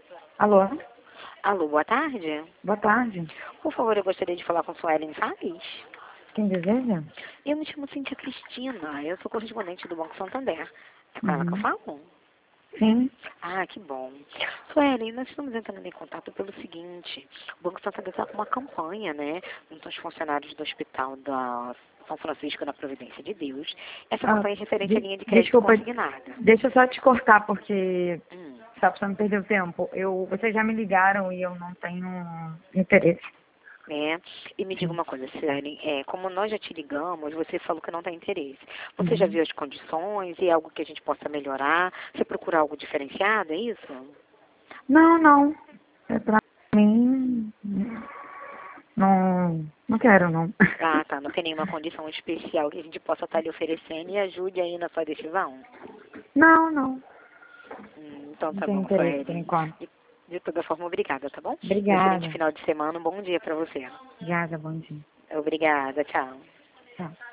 Alô? Alô, boa tarde. Boa tarde. Por favor, eu gostaria de falar com a Suelen Salles. Quem deseja? Eu me chamo Cíntia Cristina, eu sou correspondente do Banco Santander. É com ela que eu Uhum. falo? Sim. Ah, que bom. Suelen, nós estamos entrando em contato pelo seguinte. O Banco Santander está com uma campanha, né, junto aos funcionários do Hospital da São Francisco da Providência de Deus. Essa campanha é referente à linha de crédito Desculpa, consignada. deixa eu só te cortar, porque Hum. só pra não perder o tempo. Vocês já me ligaram e eu não tenho interesse. Né? E me diga Sim. uma coisa, Suelen, como nós já te ligamos, você falou que não tem interesse. Você já Uhum. viu as condições e algo que a gente possa melhorar? Você procura algo diferenciado, é isso? Não. É pra mim. Não quero, não. Ah, tá. Não tem nenhuma condição especial que a gente possa estar lhe oferecendo e ajude aí na sua decisão? Não. Então Não tá tenho bom, interesse por Suelen. enquanto. De toda forma, obrigada, tá bom? Excelente Obrigada. final de semana, um bom dia pra você. Obrigada, bom dia. Obrigada, tchau. Tchau.